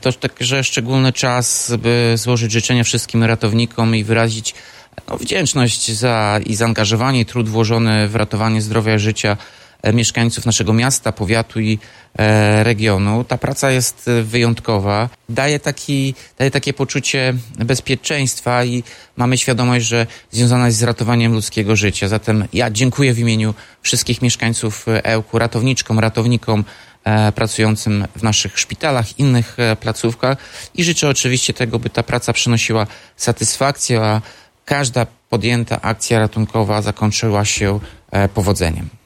To także szczególny czas, by złożyć życzenia wszystkim ratownikom i wyrazić wdzięczność za i zaangażowanie i trud włożony w ratowanie zdrowia i życia mieszkańców naszego miasta, powiatu i regionu. Ta praca jest wyjątkowa. Daje takie poczucie bezpieczeństwa i mamy świadomość, że związana jest z ratowaniem ludzkiego życia. Zatem ja dziękuję w imieniu wszystkich mieszkańców Ełku, ratownikom pracującym w naszych szpitalach, innych placówkach i życzę oczywiście tego, by ta praca przynosiła satysfakcję, a każda podjęta akcja ratunkowa zakończyła się powodzeniem.